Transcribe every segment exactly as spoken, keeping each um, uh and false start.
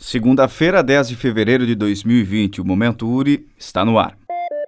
Segunda-feira, dez de fevereiro de dois mil e vinte, o Momento U R I está no ar.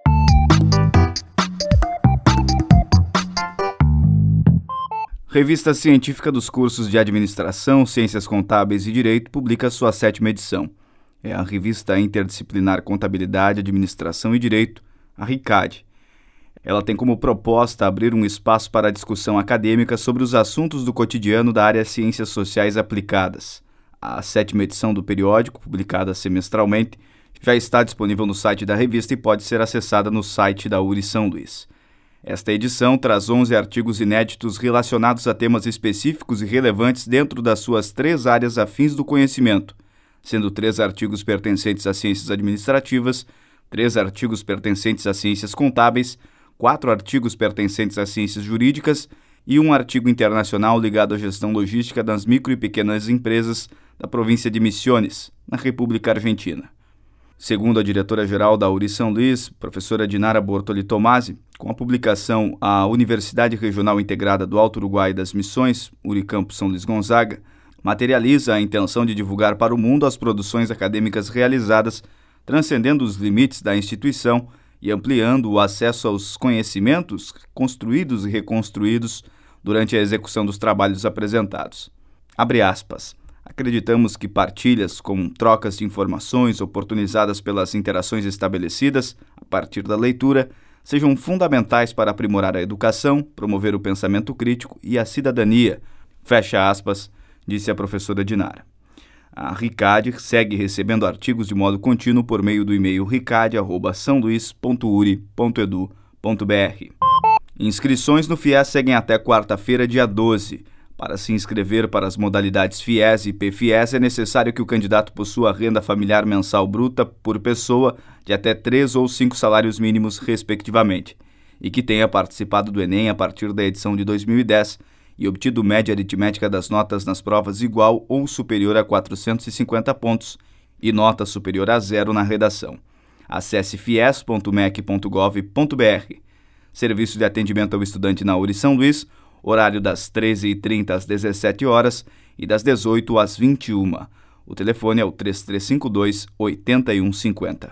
Revista Científica dos Cursos de Administração, Ciências Contábeis e Direito publica sua sétima edição. É a Revista Interdisciplinar Contabilidade, Administração e Direito, a RICAD. Ela tem como proposta abrir um espaço para a discussão acadêmica sobre os assuntos do cotidiano da área Ciências Sociais Aplicadas. A sétima edição do periódico, publicada semestralmente, já está disponível no site da revista e pode ser acessada no site da U R I São Luís. Esta edição traz onze artigos inéditos relacionados a temas específicos e relevantes dentro das suas três áreas afins do conhecimento, sendo três artigos pertencentes às ciências administrativas, três artigos pertencentes às ciências contábeis, quatro artigos pertencentes às ciências jurídicas e um artigo internacional ligado à gestão logística das micro e pequenas empresas da província de Misiones, na República Argentina. Segundo a diretora-geral da U R I São Luís, professora Dinara Bortoli Tomasi, com a publicação A Universidade Regional Integrada do Alto Uruguai das Missões, Uricampo São Luís Gonzaga, materializa a intenção de divulgar para o mundo as produções acadêmicas realizadas, transcendendo os limites da instituição e ampliando o acesso aos conhecimentos construídos e reconstruídos durante a execução dos trabalhos apresentados. Abre aspas. Acreditamos que partilhas, como trocas de informações oportunizadas pelas interações estabelecidas a partir da leitura, sejam fundamentais para aprimorar a educação, promover o pensamento crítico e a cidadania, fecha aspas, disse a professora Dinara. A RICAD segue recebendo artigos de modo contínuo por meio do e-mail ricad arroba são luís ponto u r i ponto e d u ponto b r. Inscrições no FIES seguem até quarta-feira, dia doze. Para se inscrever para as modalidades FIES e PFIES, é necessário que o candidato possua renda familiar mensal bruta por pessoa de até três ou cinco salários mínimos, respectivamente, e que tenha participado do Enem a partir da edição de dois mil e dez e obtido média aritmética das notas nas provas igual ou superior a quatrocentos e cinquenta pontos e nota superior a zero na redação. Acesse fies ponto mec ponto gov ponto b r. Serviço de atendimento ao estudante na U R I São Luís, horário das treze e trinta às dezessete horas e das dezoito às vinte e uma. O telefone é o três três cinco dois, oito um cinco zero.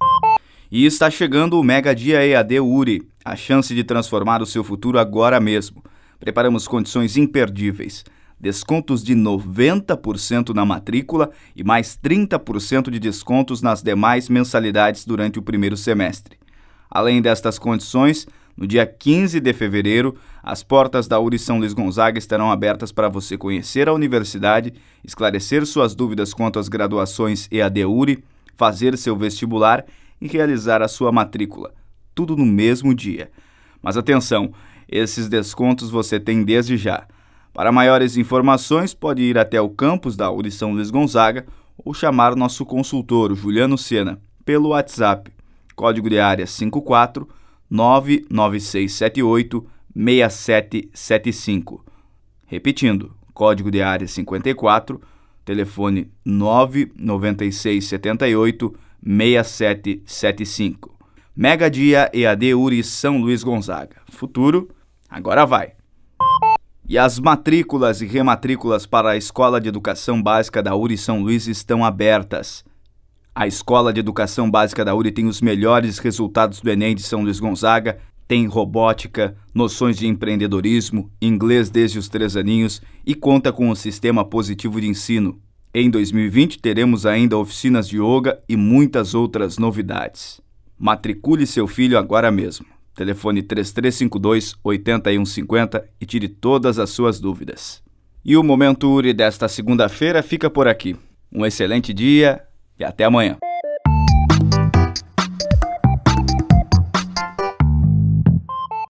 E está chegando o Mega Dia E A D U R I, a chance de transformar o seu futuro agora mesmo. Preparamos condições imperdíveis. Descontos de noventa por cento na matrícula e mais trinta por cento de descontos nas demais mensalidades durante o primeiro semestre. Além destas condições, no dia quinze de fevereiro, as portas da U R I São Luís Gonzaga estarão abertas para você conhecer a universidade, esclarecer suas dúvidas quanto às graduações E A D U R I, fazer seu vestibular e realizar a sua matrícula. Tudo no mesmo dia. Mas atenção, esses descontos você tem desde já. Para maiores informações, pode ir até o campus da U R I São Luís Gonzaga ou chamar nosso consultor, Juliano Sena, pelo WhatsApp. Código de área cinco quatro nove nove seis sete oito seis sete sete cinco. Repetindo, código de área cinquenta e quatro, telefone nove nove seis sete oito seis sete sete cinco. Mega Dia E A D U R I São Luís Gonzaga. Futuro, agora vai! E as matrículas e rematrículas para a Escola de Educação Básica da U R I São Luís estão abertas. A Escola de Educação Básica da U R I tem os melhores resultados do Enem de São Luís Gonzaga, tem robótica, noções de empreendedorismo, inglês desde os três aninhos e conta com um sistema positivo de ensino. Em dois mil e vinte teremos ainda oficinas de yoga e muitas outras novidades. Matricule seu filho agora mesmo. Telefone três três cinco dois, oito um cinco zero e tire todas as suas dúvidas. E o Momento U R I desta segunda-feira fica por aqui. Um excelente dia e até amanhã.